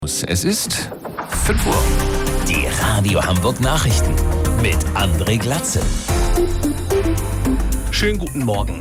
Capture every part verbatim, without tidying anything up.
Es ist fünf Uhr. Die Radio Hamburg Nachrichten mit André Glatze. Schönen guten Morgen.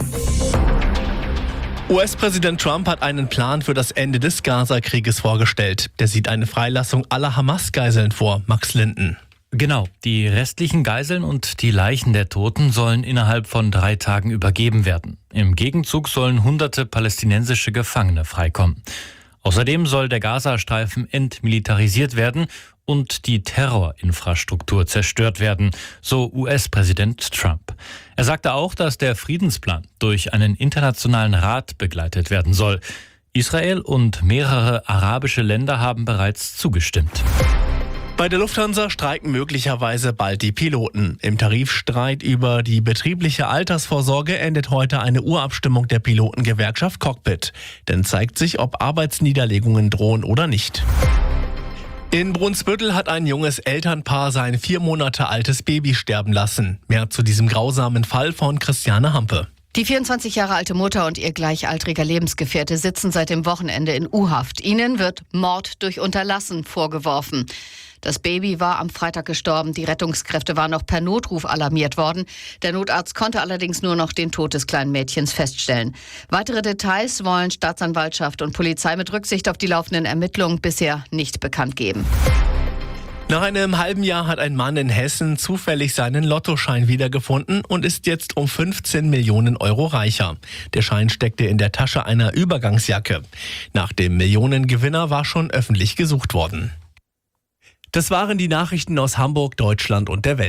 U S-Präsident Trump hat einen Plan für das Ende des Gaza-Krieges vorgestellt. Der sieht eine Freilassung aller Hamas-Geiseln vor. Max Linden. Genau, die restlichen Geiseln und die Leichen der Toten sollen innerhalb von drei Tagen übergeben werden. Im Gegenzug sollen hunderte palästinensische Gefangene freikommen. Außerdem soll der Gazastreifen entmilitarisiert werden und die Terrorinfrastruktur zerstört werden, so U S-Präsident Trump. Er sagte auch, dass der Friedensplan durch einen internationalen Rat begleitet werden soll. Israel und mehrere arabische Länder haben bereits zugestimmt. Bei der Lufthansa streiken möglicherweise bald die Piloten. Im Tarifstreit über die betriebliche Altersvorsorge endet heute eine Urabstimmung der Pilotengewerkschaft Cockpit. Denn zeigt sich, ob Arbeitsniederlegungen drohen oder nicht. In Brunsbüttel hat ein junges Elternpaar sein vier Monate altes Baby sterben lassen. Mehr zu diesem grausamen Fall von Christiane Hampe. Die vierundzwanzig Jahre alte Mutter und ihr gleichaltriger Lebensgefährte sitzen seit dem Wochenende in U-Haft. Ihnen wird Mord durch Unterlassen vorgeworfen. Das Baby war am Freitag gestorben. Die Rettungskräfte waren noch per Notruf alarmiert worden. Der Notarzt konnte allerdings nur noch den Tod des kleinen Mädchens feststellen. Weitere Details wollen Staatsanwaltschaft und Polizei mit Rücksicht auf die laufenden Ermittlungen bisher nicht bekannt geben. Nach einem halben Jahr hat ein Mann in Hessen zufällig seinen Lottoschein wiedergefunden und ist jetzt um fünfzehn Millionen Euro reicher. Der Schein steckte in der Tasche einer Übergangsjacke. Nach dem Millionengewinner war schon öffentlich gesucht worden. Das waren die Nachrichten aus Hamburg, Deutschland und der Welt.